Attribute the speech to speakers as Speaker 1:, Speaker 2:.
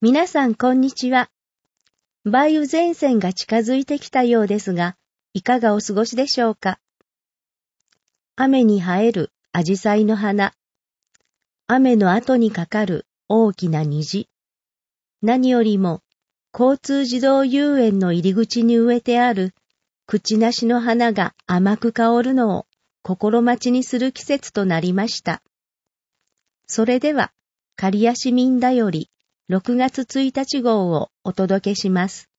Speaker 1: 皆さんこんにちは。梅雨前線が近づいてきたようですが、いかがお過ごしでしょうか。雨に映えるアジサイの花。雨の後にかかる大きな虹。何よりも、交通自動遊園の入り口に植えてある口なしの花が甘く香るのを心待ちにする季節となりました。それでは、刈谷市民だより6月1日号をお届けします。